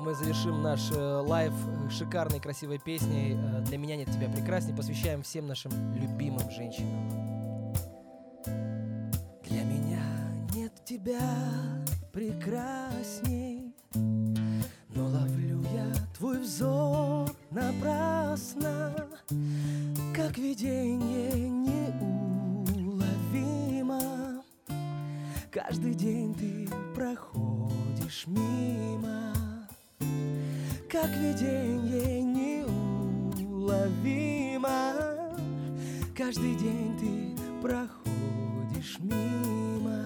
мы завершим наш лайв шикарной, красивой песней «Для меня нет тебя прекрасней». Посвящаем всем нашим любимым женщинам. Для меня нет тебя прекрасней, но ловлю я твой взор напрасно, как видение неуловимо. Каждый день ты проходишь мимо, как видение неуловимо. Каждый день ты проходишь мимо.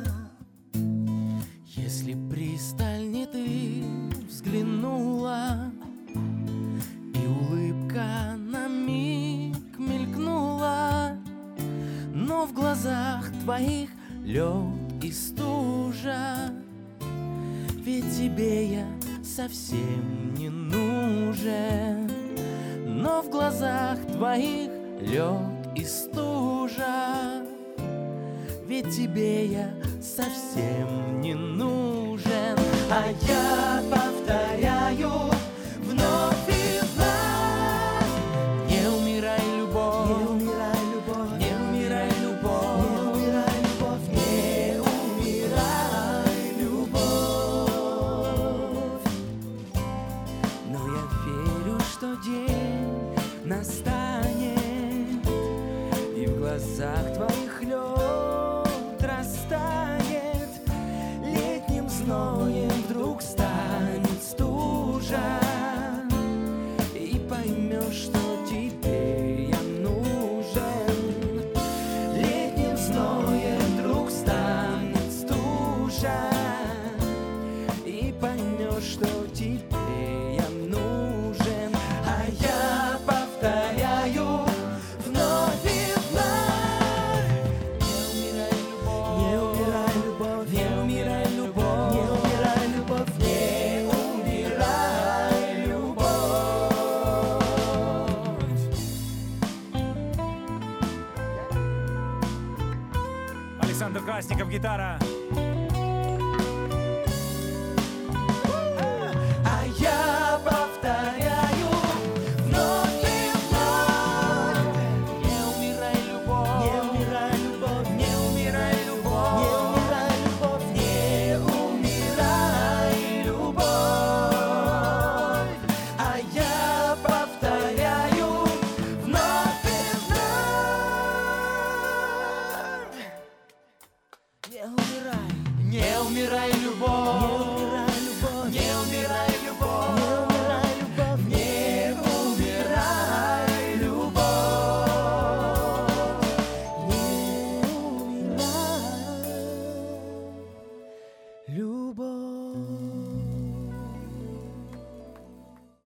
Если пристально ты взглянула, и улыбка на миг мелькнула, но в глазах твоих лед и стужа, ведь тебе я совсем не нужен. Но в глазах твоих лед и стужа, ведь тебе я совсем не нужен. А я повторяю вновь и вновь: не умирай, любовь, не умирай, любовь, не умирай, любовь, не умирай, любовь, не умирай, любовь. Но я верю, что день настанет, и в глазах твоих лед растает, летним зноем вдруг станет стужа, и поймешь, что теперь я нужен. Летним зноем вдруг станет стужа, и поймешь, что теперь я нужен. А я повторяю вновь и вновь: не умирай, любовь, не умирай, любовь, не умирай, любовь, не умирай, любовь. Александр Красников, гитара. А я повторяю вновь и вновь: не умирай, любовь, не умирай, любовь, не умирай, любовь, не умирай, любовь, не умирай, любовь. А я повторяю вновь и вновь: не умирай, не умирай, любовь, не умирай, любовь, не умирай, любовь, не умирай, любовь, не умирай, любовь, не умирай, любовь.